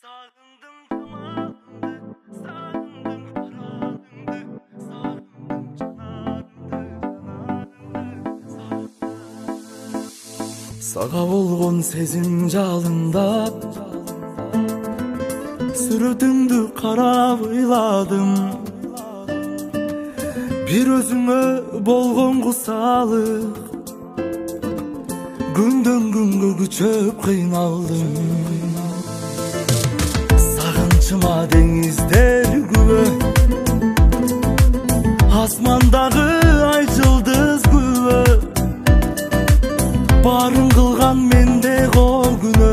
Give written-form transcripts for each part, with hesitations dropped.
Sağındım zamanında, sağındım karanında, sağındım canarında, Sağa болгон сезим жалында сүрөтүңдү карап ыйладым. Бир өзүңө болгон кусалык күндөн күнгө күчөп кыйналдым. Сагынчыма деңиздер күбө, асмандагы ай жылдыз күбө, барын кылган менде кор күнөө.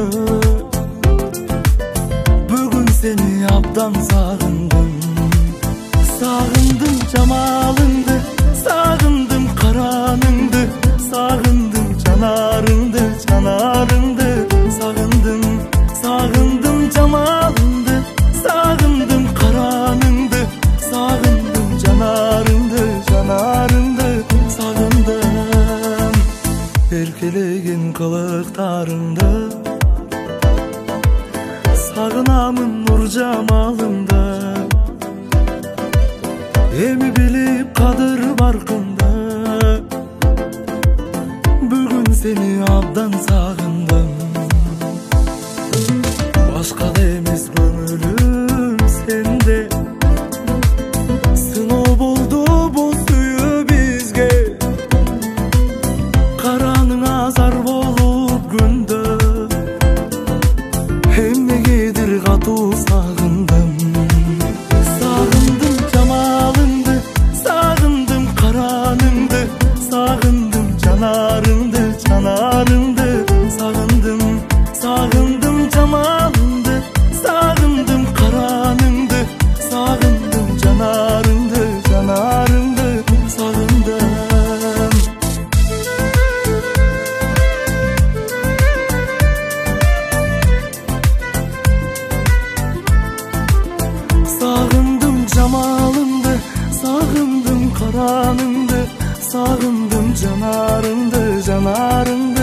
Бүгүн сени абдан сагындым. Сагындым жамалыңды, сагындым караныңды, сагындым жанарыңды, жанарыңды сагындым. Сагындым жамалыңды, сагындым караныңды, сагындым жанарыңды, жанарыңды сагындым. Эркелеген кылыктарыңды сагынамын нур жамалыңда. Эми билип кадыр баркында, бүгүн сени абдан сагындым. Башкада эмес көңүлүм сенде, сыноо болду бул сүйүү бизге. Караның азар болуп күндө, эмнегедир катуу сагындым. Сагындым жамалыңды, сагындым караныңды, сагындым жанарыңды, жанарыңды сагындым. Сагындым жамалыңды, сагындым караныңды, сагындым жанарыңды, жанарыңды сагындым. Сагындым жамалыңды, сагындым караныңды, сагындым жанарыңды, жанарыңды